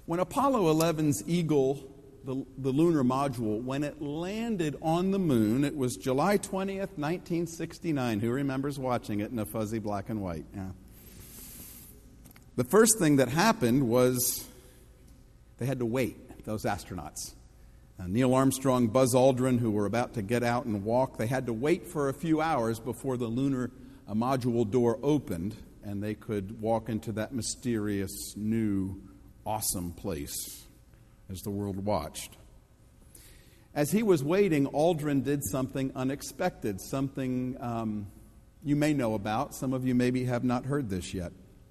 When Apollo 11's Eagle, the lunar module, when it landed on the moon, it was July 20th, 1969. Who remembers watching it in a fuzzy black and white? Yeah. The first thing that happened was they had to wait, those astronauts. Neil Armstrong, Buzz Aldrin, who were about to get out and walk, they had to wait for a few hours before the lunar module door opened and they could walk into that mysterious, new, awesome place as the world watched. As he was waiting, Aldrin did something unexpected, something you may know about. Some of you maybe have not heard this yet.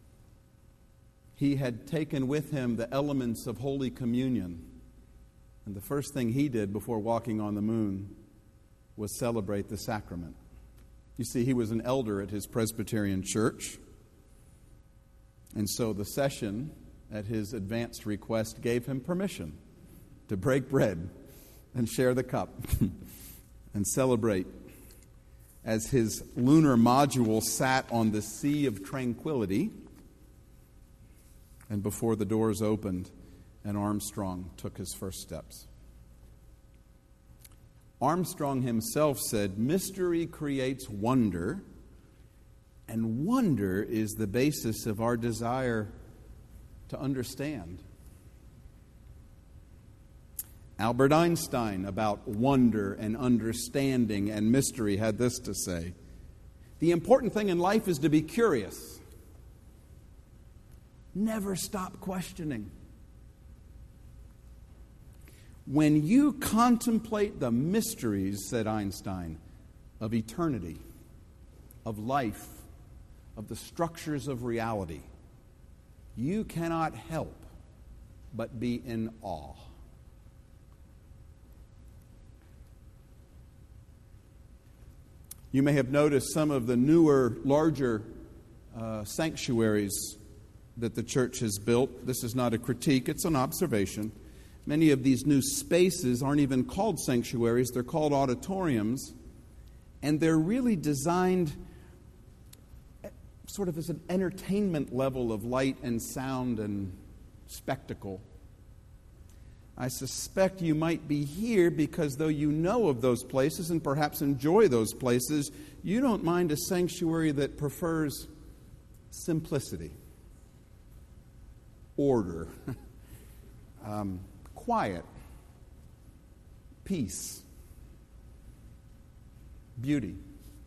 He had taken with him the elements of Holy Communion. And the first thing he did before walking on the moon was celebrate the sacrament. You see, he was an elder at his Presbyterian church. And so the session, at his advanced request, gave him permission to break bread and share the cup and celebrate as his lunar module sat on the sea of tranquility. And before the doors opened, and Armstrong took his first steps. Armstrong himself said, "Mystery creates wonder, and wonder is the basis of our desire to understand." Albert Einstein, about wonder and understanding and mystery, had this to say: "The important thing in life is to be curious. Never stop questioning. When you contemplate the mysteries," said Einstein, "of eternity, of life, of the structures of reality, you cannot help but be in awe." You may have noticed some of the newer, larger sanctuaries that the church has built. This is not a critique, it's an observation. Many of these new spaces aren't even called sanctuaries, they're called auditoriums, and they're really designed sort of as an entertainment level of light and sound and spectacle. I suspect you might be here because though you know of those places and perhaps enjoy those places, you don't mind a sanctuary that prefers simplicity, order, quiet, peace, beauty.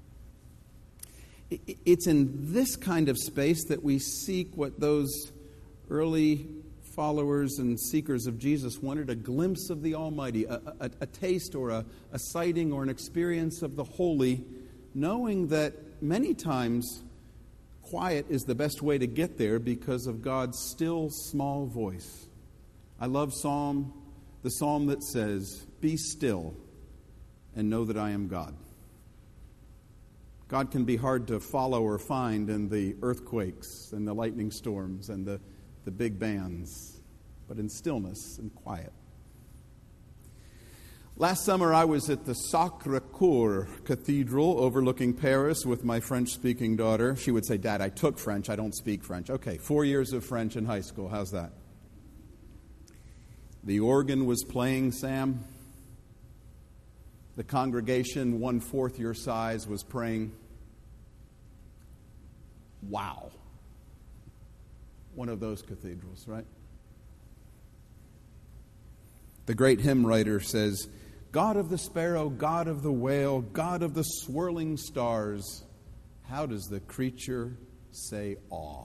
It's in this kind of space that we seek what those early followers and seekers of Jesus wanted: a glimpse of the Almighty, a taste or a sighting or an experience of the holy, knowing that many times quiet is the best way to get there because of God's still small voice. I love the psalm that says, "Be still and know that I am God." God can be hard to follow or find in the earthquakes and the lightning storms and the big bands, but in stillness and quiet. Last summer, I was at the Sacré-Cœur Cathedral overlooking Paris with my French-speaking daughter. She would say, "Dad, I took French. I don't speak French." Okay, 4 years of French in high school. How's that? The organ was playing, Sam. The congregation, 1/4 your size, was praying. Wow. One of those cathedrals, right? The great hymn writer says, "God of the sparrow, God of the whale, God of the swirling stars, how does the creature say awe?"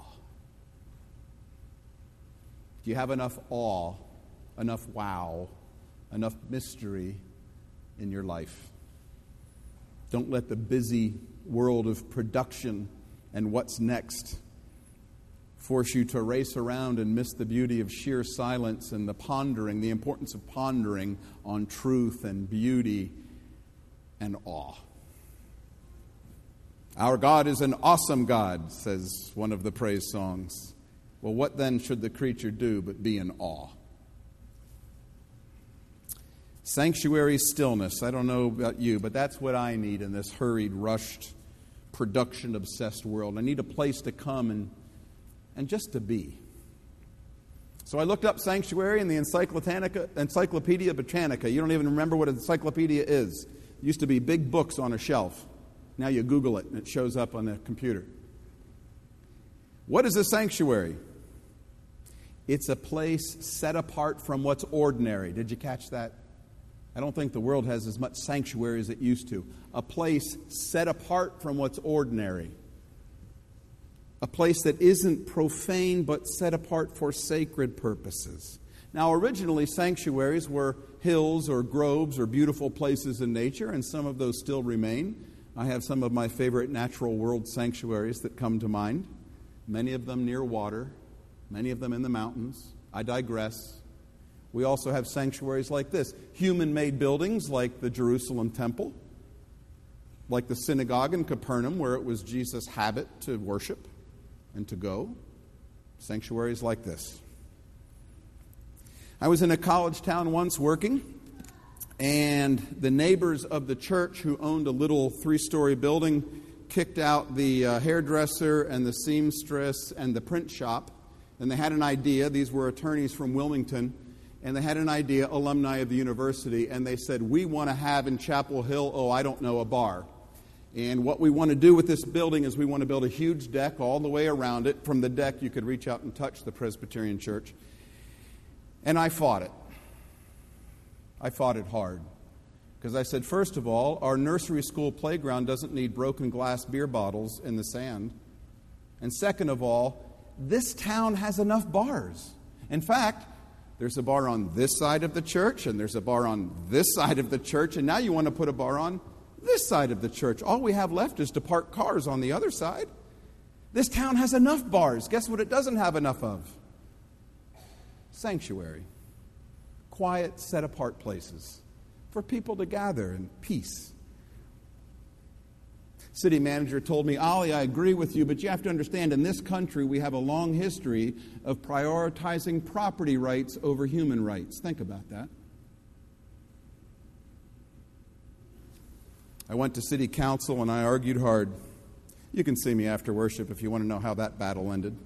Do you have enough awe, enough wow, enough mystery in your life? Don't let the busy world of production and what's next force you to race around and miss the beauty of sheer silence and the importance of pondering on truth and beauty and awe. Our God is an awesome God, says one of the praise songs. Well, what then should the creature do but be in awe? Sanctuary stillness. I don't know about you, but that's what I need in this hurried, rushed, production-obsessed world. I need a place to come and just to be. So I looked up sanctuary in the Encyclopedia Britannica. You don't even remember what an encyclopedia is. It used to be big books on a shelf. Now you Google it and it shows up on the computer. What is a sanctuary? It's a place set apart from what's ordinary. Did you catch that? I don't think the world has as much sanctuary as it used to. A place set apart from what's ordinary. A place that isn't profane but set apart for sacred purposes. Now, originally, sanctuaries were hills or groves or beautiful places in nature, and some of those still remain. I have some of my favorite natural world sanctuaries that come to mind. Many of them near water, many of them in the mountains. I digress. We also have sanctuaries like this. Human-made buildings like the Jerusalem Temple, like the synagogue in Capernaum, where it was Jesus' habit to worship and to go. Sanctuaries like this. I was in a college town once working, and the neighbors of the church who owned a little 3-story building kicked out the hairdresser and the seamstress and the print shop. And they had an idea. These were attorneys from Wilmington. And they had an idea, alumni of the university. And they said, we want to have in Chapel Hill, a bar. And what we want to do with this building is we want to build a huge deck all the way around it. From the deck, you could reach out and touch the Presbyterian Church. And I fought it. I fought it hard. Because I said, first of all, our nursery school playground doesn't need broken glass beer bottles in the sand. And second of all, this town has enough bars. In fact, there's a bar on this side of the church, and there's a bar on this side of the church, and now you want to put a bar on this side of the church. All we have left is to park cars on the other side. This town has enough bars. Guess what it doesn't have enough of? Sanctuary. Quiet, set-apart places for people to gather in peace. City manager told me, Ollie, I agree with you, but you have to understand, in this country we have a long history of prioritizing property rights over human rights. Think about that. I went to city council and I argued hard. You can see me after worship if you want to know how that battle ended.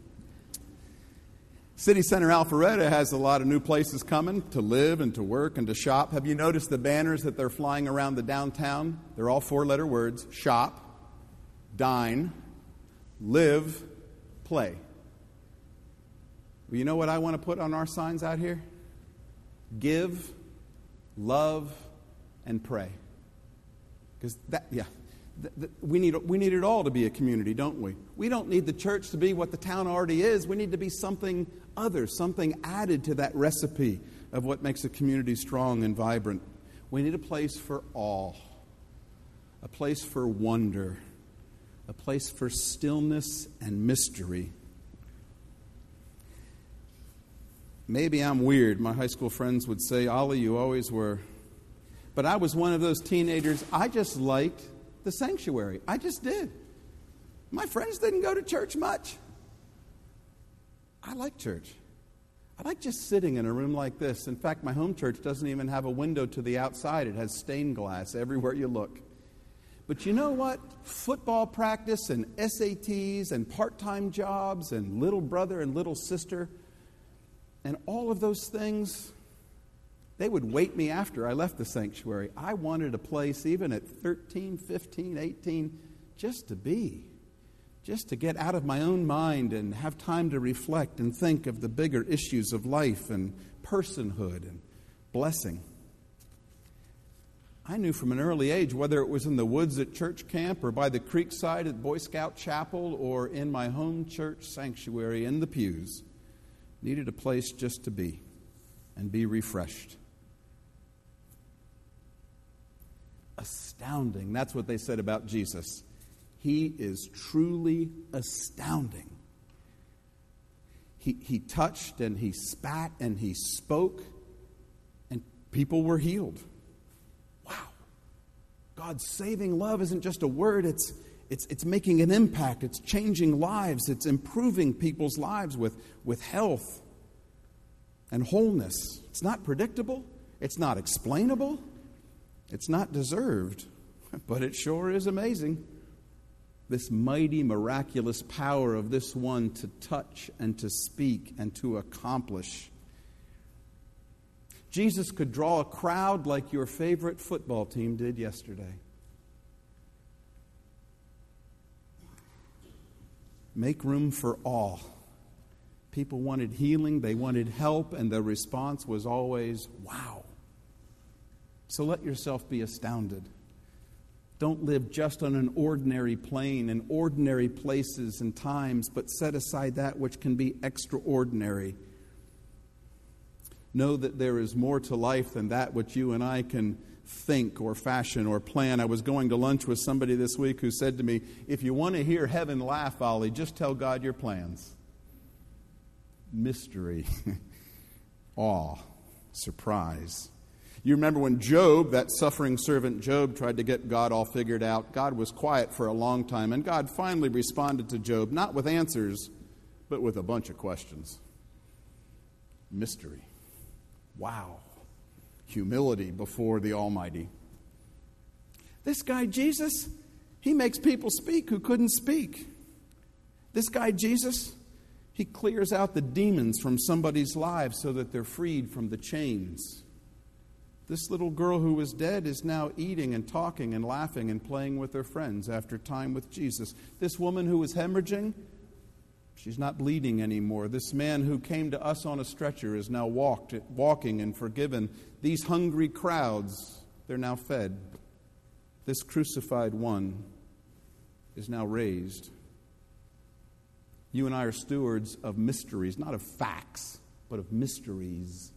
City Center Alpharetta has a lot of new places coming to live and to work and to shop. Have you noticed the banners that they're flying around the downtown? They're all 4-letter words. Shop, dine, live, play. Well, you know what I want to put on our signs out here? Give, love, and pray. Because we need it all to be a community, don't we? We don't need the church to be what the town already is. We need to be something other, something added to that recipe of what makes a community strong and vibrant. We need a place for awe, a place for wonder, a place for stillness and mystery. Maybe I'm weird. My high school friends would say, Ollie, you always were. But I was one of those teenagers. I just liked the sanctuary. I just did. My friends didn't go to church much. I like church. I like just sitting in a room like this. In fact, my home church doesn't even have a window to the outside. It has stained glass everywhere you look. But you know what? Football practice and SATs and part-time jobs and little brother and little sister and all of those things, they would wait me after I left the sanctuary. I wanted a place, even at 13, 15, 18, just to be. Just to get out of my own mind and have time to reflect and think of the bigger issues of life and personhood and blessing. I knew from an early age, whether it was in the woods at church camp or by the creek side at Boy Scout Chapel or in my home church sanctuary in the pews, needed a place just to be and be refreshed. Astounding. That's what they said about Jesus. He is truly astounding. He touched and he spat and he spoke and people were healed. Wow. God's saving love isn't just a word. It's making an impact. It's changing lives. It's improving people's lives with health and wholeness. It's not predictable. It's not explainable. It's not deserved. But it sure is amazing. this mighty, miraculous power of this one to touch and to speak and to accomplish. Jesus could draw a crowd like your favorite football team did yesterday. Make room for awe. People wanted healing, they wanted help, and the response was always, wow. So let yourself be astounded. Don't live just on an ordinary plane in ordinary places and times, but set aside that which can be extraordinary. Know that there is more to life than that which you and I can think or fashion or plan. I was going to lunch with somebody this week who said to me, if you want to hear heaven laugh, Ollie, just tell God your plans. Mystery, awe, surprise. You remember when Job, that suffering servant Job, tried to get God all figured out. God was quiet for a long time, and God finally responded to Job, not with answers, but with a bunch of questions. Mystery. Wow. Humility before the Almighty. This guy, Jesus, he makes people speak who couldn't speak. This guy, Jesus, he clears out the demons from somebody's lives so that they're freed from the chains. This little girl who was dead is now eating and talking and laughing and playing with her friends after time with Jesus. This woman who was hemorrhaging, she's not bleeding anymore. This man who came to us on a stretcher is now walking and forgiven. These hungry crowds, they're now fed. This crucified one is now raised. You and I are stewards of mysteries, not of facts, but of mysteries.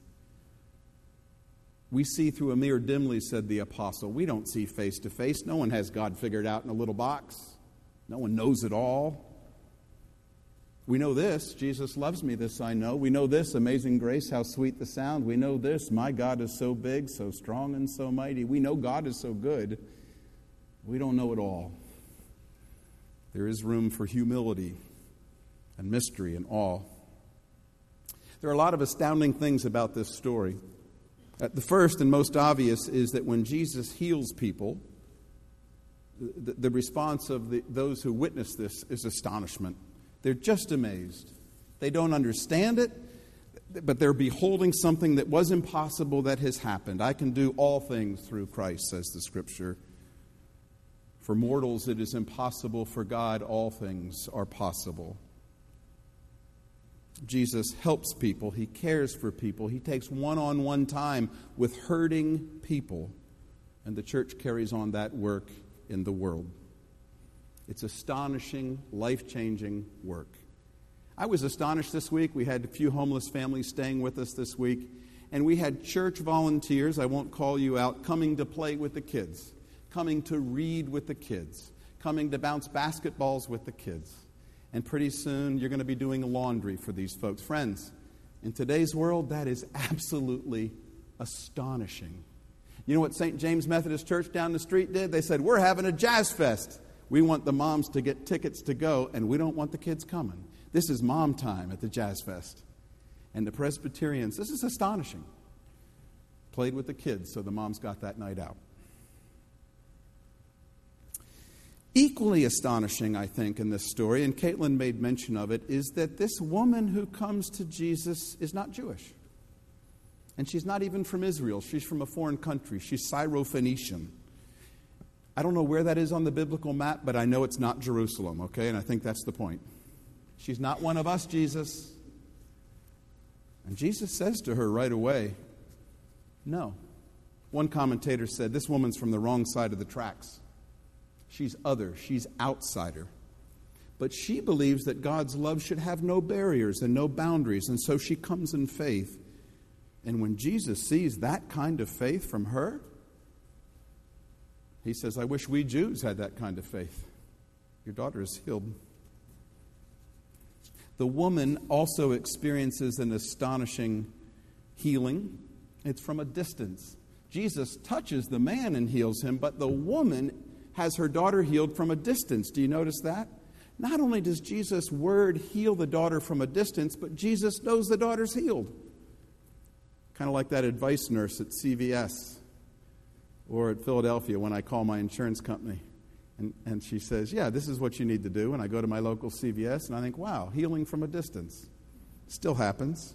We see through a mirror dimly, said the apostle. We don't see face to face. No one has God figured out in a little box. No one knows it all. We know this, Jesus loves me, this I know. We know this, amazing grace, how sweet the sound. We know this, my God is so big, so strong, and so mighty. We know God is so good. We don't know it all. There is room for humility and mystery and awe. There are a lot of astounding things about this story. The first and most obvious is that when Jesus heals people, the response of those who witness this is astonishment. They're just amazed. They don't understand it, but they're beholding something that was impossible that has happened. I can do all things through Christ, says the Scripture. For mortals it is impossible, for God all things are possible. Jesus helps people. He cares for people. He takes one-on-one time with hurting people. And the church carries on that work in the world. It's astonishing, life-changing work. I was astonished this week. We had a few homeless families staying with us this week. And we had church volunteers, I won't call you out, coming to play with the kids, coming to read with the kids, coming to bounce basketballs with the kids. And pretty soon, you're going to be doing laundry for these folks. Friends, in today's world, that is absolutely astonishing. You know what St. James Methodist Church down the street did? They said, we're having a jazz fest. We want the moms to get tickets to go, and we don't want the kids coming. This is mom time at the jazz fest. And the Presbyterians, this is astonishing, played with the kids, so the moms got that night out. Equally astonishing, I think, in this story, and Caitlin made mention of it, is that this woman who comes to Jesus is not Jewish. And she's not even from Israel. She's from a foreign country. She's Syro-Phoenician. I don't know where that is on the biblical map, but I know it's not Jerusalem, okay? And I think that's the point. She's not one of us, Jesus. And Jesus says to her right away, no. One commentator said, this woman's from the wrong side of the tracks. She's other. She's outsider. But she believes that God's love should have no barriers and no boundaries, and so she comes in faith. And when Jesus sees that kind of faith from her, he says, I wish we Jews had that kind of faith. Your daughter is healed. The woman also experiences an astonishing healing. It's from a distance. Jesus touches the man and heals him, but the woman has her daughter healed from a distance. Do you notice that? Not only does Jesus' word heal the daughter from a distance, but Jesus knows the daughter's healed. Kind of like that advice nurse at CVS or at Philadelphia when I call my insurance company. And she says, yeah, this is what you need to do. And I go to my local CVS, and I think, wow, healing from a distance. Still happens.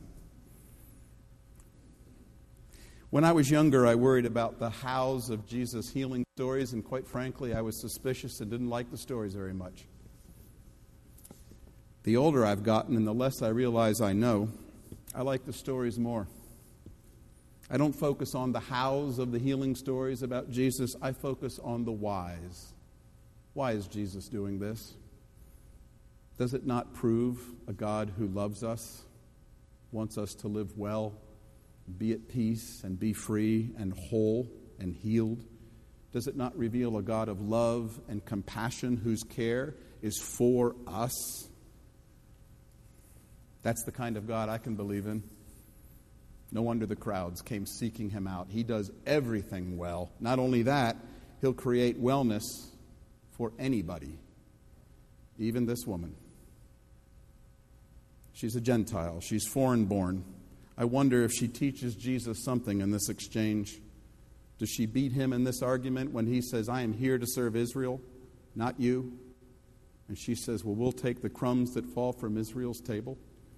When I was younger, I worried about the hows of Jesus' healing stories, and quite frankly, I was suspicious and didn't like the stories very much. The older I've gotten and the less I realize I know, I like the stories more. I don't focus on the hows of the healing stories about Jesus. I focus on the whys. Why is Jesus doing this? Does it not prove a God who loves us, wants us to live well, be at peace, and be free and whole and healed? Does it not reveal a God of love and compassion whose care is for us? That's the kind of God I can believe in. No wonder the crowds came seeking him out. He does everything well. Not only that, he'll create wellness for anybody, even this woman. She's a Gentile. She's foreign-born. I wonder if she teaches Jesus something in this exchange. Does she beat him in this argument when he says, I am here to serve Israel, not you? And she says, well, we'll take the crumbs that fall from Israel's table.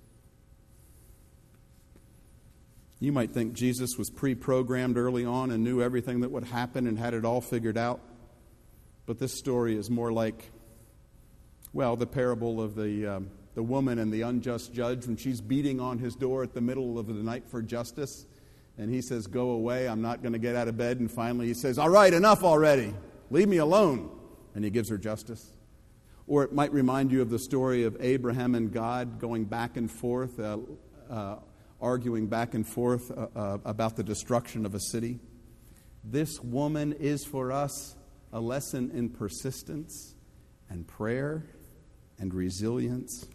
You might think Jesus was pre-programmed early on and knew everything that would happen and had it all figured out. But this story is more like, well, the parable of the woman and the unjust judge when she's beating on his door at the middle of the night for justice. And he says, go away, I'm not going to get out of bed. And finally he says, all right, enough already. Leave me alone. And he gives her justice. Or it might remind you of the story of Abraham and God going back and forth, arguing back and forth about the destruction of a city. This woman is for us a lesson in persistence and prayer and resilience.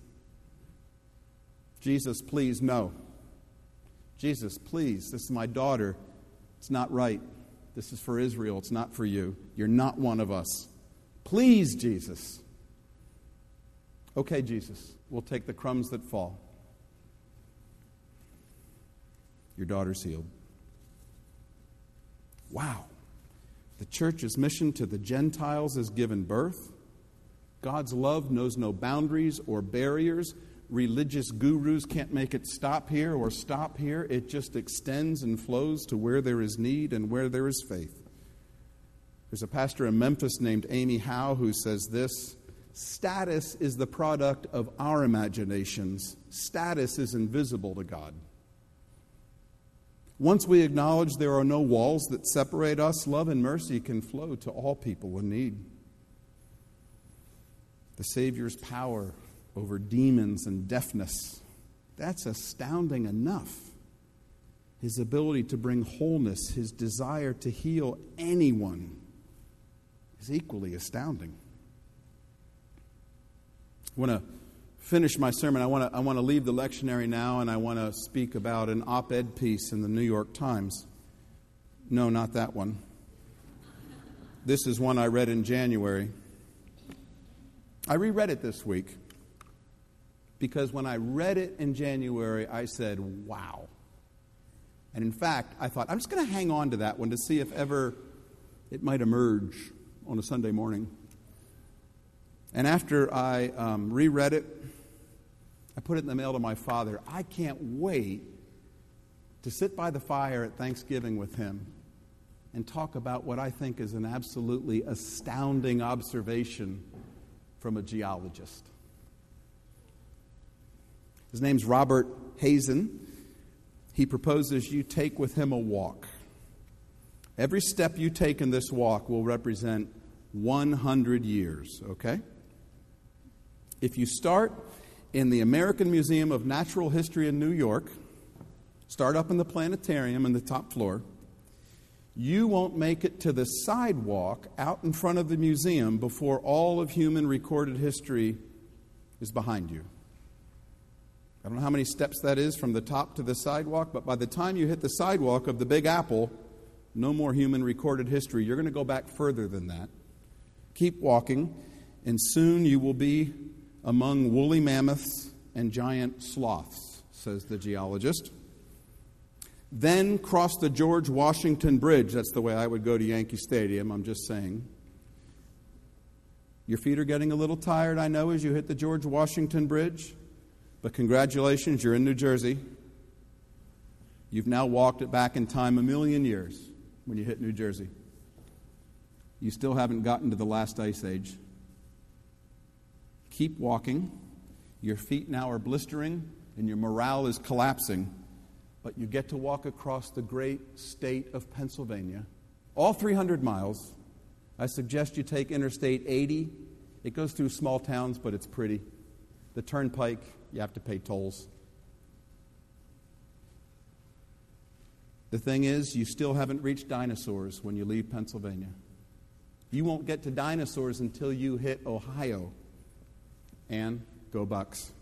Jesus, please, no. Jesus, please, this is my daughter. It's not right. This is for Israel. It's not for you. You're not one of us. Please, Jesus. Okay, Jesus, we'll take the crumbs that fall. Your daughter's healed. Wow. The church's mission to the Gentiles is given birth. God's love knows no boundaries or barriers. Religious gurus can't make it stop here or stop here. It just extends and flows to where there is need and where there is faith. There's a pastor in Memphis named Amy Howe who says this: status is the product of our imaginations. Status is invisible to God. Once we acknowledge there are no walls that separate us, love and mercy can flow to all people in need. The Savior's power over demons and deafness, that's astounding enough. His ability to bring wholeness, his desire to heal anyone is equally astounding. I want to finish my sermon. I want to leave the lectionary now, and I want to speak about an op-ed piece in the New York Times. No, not that one. This is one I read in January. I reread it this week because when I read it in January, I said, wow. And in fact, I thought, I'm just going to hang on to that one to see if ever it might emerge on a Sunday morning. And after I reread it, I put it in the mail to my father. I can't wait to sit by the fire at Thanksgiving with him and talk about what I think is an absolutely astounding observation from a geologist. His name's Robert Hazen. He proposes you take with him a walk. Every step you take in this walk will represent 100 years, okay? If you start in the American Museum of Natural History in New York, start up in the planetarium in the top floor, you won't make it to the sidewalk out in front of the museum before all of human recorded history is behind you. I don't know how many steps that is from the top to the sidewalk, but by the time you hit the sidewalk of the Big Apple, no more human recorded history. You're going to go back further than that. Keep walking, and soon you will be among woolly mammoths and giant sloths, says the geologist. Then cross the George Washington Bridge. That's the way I would go to Yankee Stadium, I'm just saying. Your feet are getting a little tired, I know, as you hit the George Washington Bridge. But congratulations, you're in New Jersey. You've now walked it back in time 1,000,000 years when you hit New Jersey. You still haven't gotten to the last ice age. Keep walking. Your feet now are blistering and your morale is collapsing. But you get to walk across the great state of Pennsylvania, all 300 miles. I suggest you take Interstate 80. It goes through small towns, but it's pretty. The turnpike, you have to pay tolls. The thing is, you still haven't reached dinosaurs when you leave Pennsylvania. You won't get to dinosaurs until you hit Ohio. And go Bucks.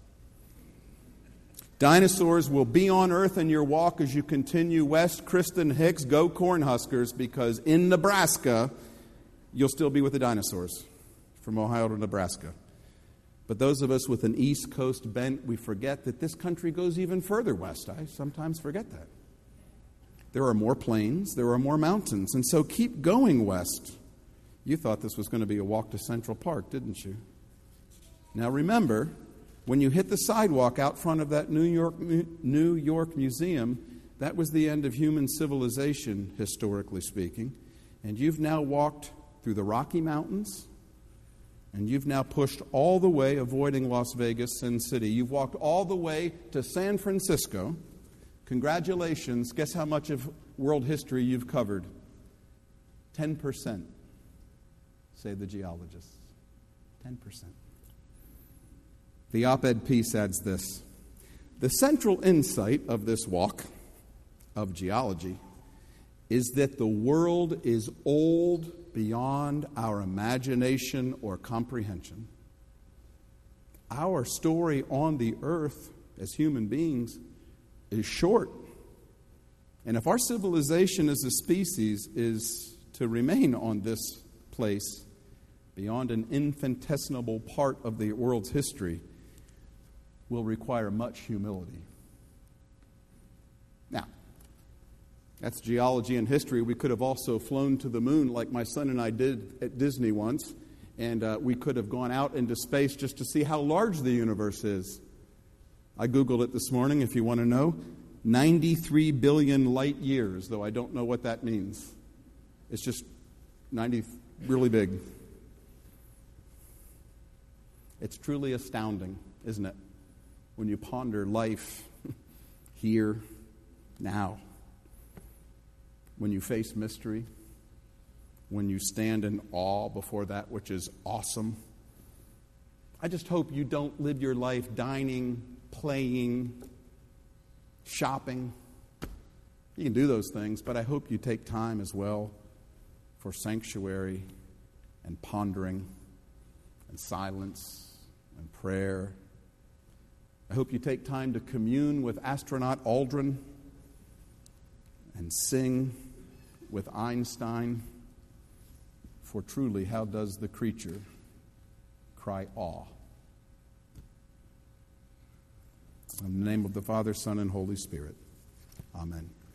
Dinosaurs will be on Earth in your walk as you continue west. Kristen Hicks, go Cornhuskers, because in Nebraska, you'll still be with the dinosaurs from Ohio to Nebraska. But those of us with an East Coast bent, we forget that this country goes even further west. I sometimes forget that. There are more plains, there are more mountains, and so keep going west. You thought this was going to be a walk to Central Park, didn't you? Now remember, when you hit the sidewalk out front of that New York Museum, that was the end of human civilization, historically speaking. And you've now walked through the Rocky Mountains, and you've now pushed all the way, avoiding Las Vegas, Sin City. You've walked all the way to San Francisco. Congratulations. Guess how much of world history you've covered? 10%, say the geologists. 10%. The op-ed piece adds this. The central insight of this walk of geology is that the world is old beyond our imagination or comprehension. Our story on the earth as human beings is short. And if our civilization as a species is to remain on this place beyond an infinitesimal part of the world's history, will require much humility. Now, that's geology and history. We could have also flown to the moon like my son and I did at Disney once, and we could have gone out into space just to see how large the universe is. I Googled it this morning, if you want to know. 93 billion light years, though I don't know what that means. It's just 90, really big. It's truly astounding, isn't it? When you ponder life here, now. When you face mystery. When you stand in awe before that which is awesome. I just hope you don't live your life dining, playing, shopping. You can do those things, but I hope you take time as well for sanctuary and pondering and silence and prayer. I hope you take time to commune with astronaut Aldrin and sing with Einstein. For truly, how does the creature cry awe? In the name of the Father, Son, and Holy Spirit. Amen.